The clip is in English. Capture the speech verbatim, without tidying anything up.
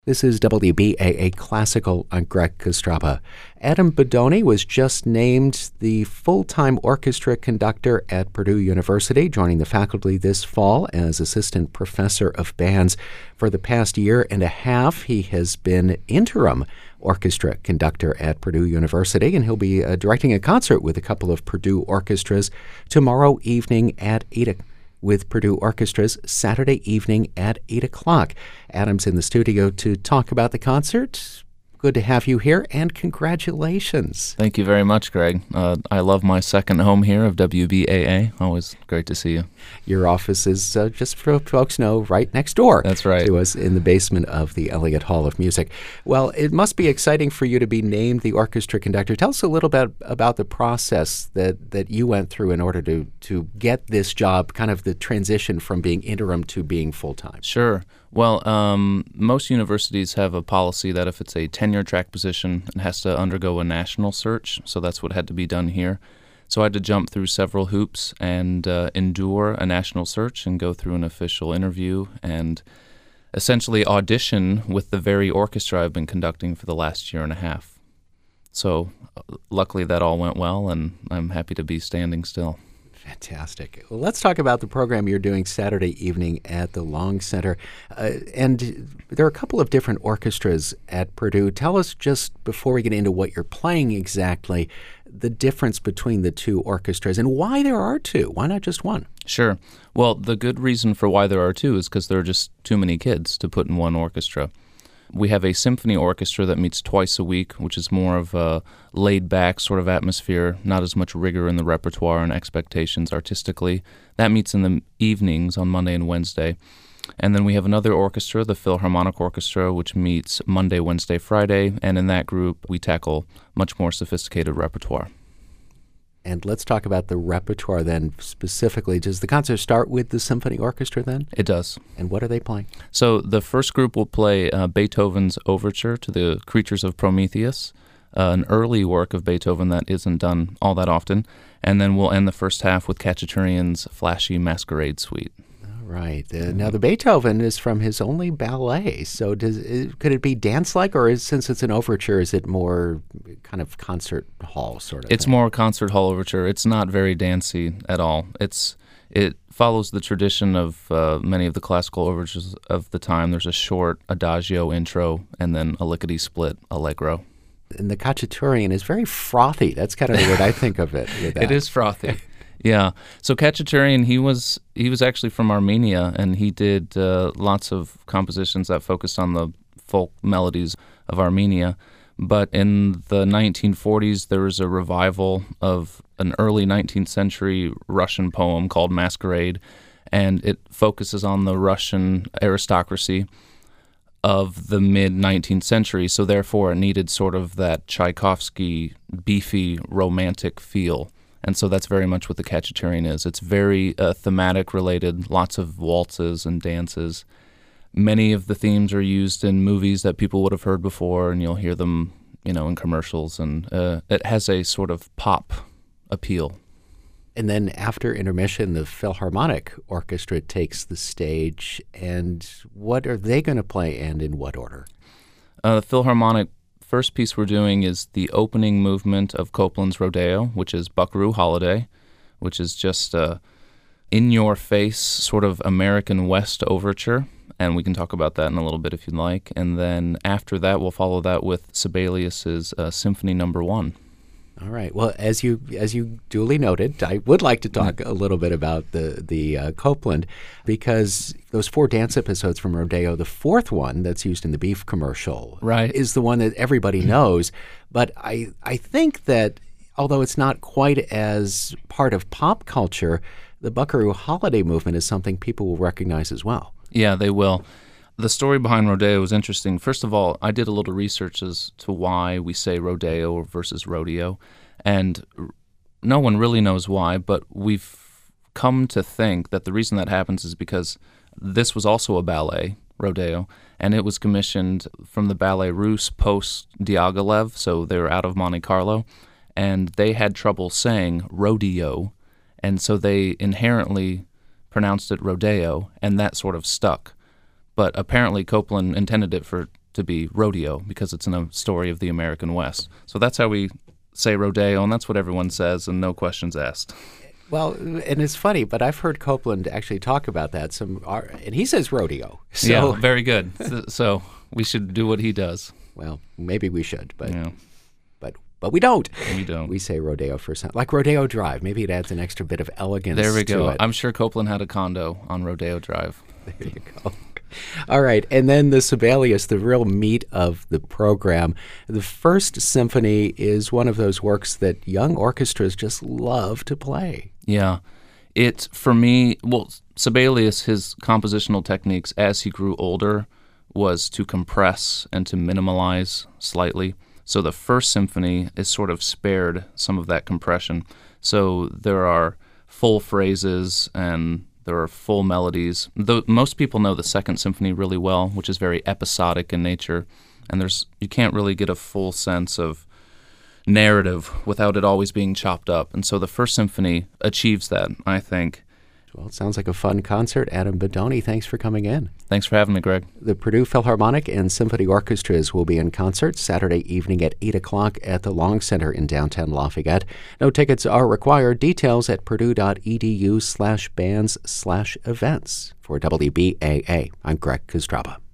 This is W B A A Classical. I'm Greg Kostrapa. Adam Bodoni was just named the full-time orchestra conductor at Purdue University, joining the faculty this fall as assistant professor of bands. For the past year and a half, he has been interim orchestra conductor at Purdue University, and he'll be uh, directing a concert with a couple of Purdue orchestras tomorrow evening at eight o'clock. With Purdue Orchestras Saturday evening at eight o'clock. Adam's in the studio to talk about the concert. Good to have you here, and congratulations. Thank you very much, Greg. Uh, I love my second home here of W B A A. Always great to see you. Your office is, uh, just for folks know, right next door. That's right. To us in the basement of the Elliott Hall of Music. Well, it must be exciting for you to be named the orchestra conductor. Tell us a little bit about the process that, that you went through in order to, to get this job, kind of the transition from being interim to being full-time. Sure. Well, um, most universities have a policy that if it's a tenure-track position, it has to undergo a national search, so that's what had to be done here. So I had to jump through several hoops and uh, endure a national search and go through an official interview and essentially audition with the very orchestra I've been conducting for the last year and a half. So uh, luckily that all went well, and I'm happy to be standing still. Fantastic. Well, let's talk about the program you're doing Saturday evening at the Long Center. Uh, and there are a couple of different orchestras at Purdue. Tell us, just before we get into what you're playing exactly, the difference between the two orchestras and why there are two. Why not just one? Sure. Well, the good reason for why there are two is because there are just too many kids to put in one orchestra. We have a symphony orchestra that meets twice a week, which is more of a laid-back sort of atmosphere, not as much rigor in the repertoire and expectations artistically. That meets in the evenings on Monday and Wednesday. And then we have another orchestra, the Philharmonic Orchestra, which meets Monday, Wednesday, Friday, and in that group we tackle much more sophisticated repertoire. And let's talk about the repertoire then specifically. Does the concert start with the symphony orchestra then? It does. And what are they playing? So the first group will play uh, Beethoven's Overture to the Creatures of Prometheus, uh, an early work of Beethoven that isn't done all that often. And then we'll end the first half with Khachaturian's Flashy Masquerade Suite. Right. Uh, now, the Beethoven is from his only ballet. So does it, could it be dance-like, or is, since it's an overture, is it more kind of concert hall sort of It's thing? more concert hall overture. It's not very dancey at all. It's It follows the tradition of uh, many of the classical overtures of the time. There's a short adagio intro and then a lickety-split allegro. And the Khachaturian is very frothy. That's kind of the word I think of it. With that. It is frothy. Yeah. So Khachaturian, he was he was actually from Armenia, and he did uh, lots of compositions that focused on the folk melodies of Armenia. But in the nineteen forties, there was a revival of an early nineteenth century Russian poem called Masquerade, and it focuses on the Russian aristocracy of the mid-nineteenth century. So therefore, it needed sort of that Tchaikovsky, beefy, romantic feel. And so that's very much what the Khachaturian is. It's very uh, thematic related, lots of waltzes and dances. Many of the themes are used in movies that people would have heard before, and you'll hear them, you know, in commercials. And uh, it has a sort of pop appeal. And then after intermission, the Philharmonic Orchestra takes the stage. And what are they going to play, and in what order? Uh, the Philharmonic first piece we're doing is the opening movement of Copland's Rodeo, which is Buckaroo Holiday, which is just a in-your-face sort of American West overture, and we can talk about that in a little bit if you'd like. And then after that, we'll follow that with Sibelius's uh, Symphony Number One. All right. Well, as you as you duly noted, I would like to talk a little bit about the the uh, Copland, because those four dance episodes from Rodeo, the fourth one that's used in the beef commercial, right, is the one that everybody knows. But I I think that although it's not quite as part of pop culture, the Buckaroo Holiday movement is something people will recognize as well. Yeah, they will. The story behind Rodeo is interesting. First of all, I did a little research as to why we say rodeo versus rodeo, and no one really knows why, but we've come to think that the reason that happens is because this was also a ballet, Rodeo, and it was commissioned from the Ballet Russe post-Diaghilev, so they were out of Monte Carlo, and they had trouble saying rodeo, and so they inherently pronounced it rodeo, and that sort of stuck. But apparently Copland intended it for to be rodeo because it's in a story of the American West. So that's how we say rodeo, and that's what everyone says, and no questions asked. Well, and it's funny, but I've heard Copeland actually talk about that. Some, and he says rodeo. So. Yeah, very good. So we should do what he does. Well, maybe we should, but yeah. but but we don't. We don't. We say rodeo for some, like Rodeo Drive. Maybe it adds an extra bit of elegance. There we go. To it. I'm sure Copeland had a condo on Rodeo Drive. There you go. All right, and then the Sibelius, the real meat of the program. The First Symphony is one of those works that young orchestras just love to play. Yeah. It, for me, well, Sibelius, his compositional techniques as he grew older was to compress and to minimalize slightly. So the First Symphony is sort of spared some of that compression. So there are full phrases and there are full melodies. Though most people know the Second Symphony really well, which is very episodic in nature, and there's you can't really get a full sense of narrative without it always being chopped up. And so the First Symphony achieves that, I think. Well, it sounds like a fun concert. Adam Bodoni, thanks for coming in. Thanks for having me, Greg. The Purdue Philharmonic and Symphony Orchestras will be in concert Saturday evening at eight o'clock at the Long Center in downtown Lafayette. No tickets are required. Details at purdue.edu slash bands slash events. For W B A A, I'm Greg Kostraba.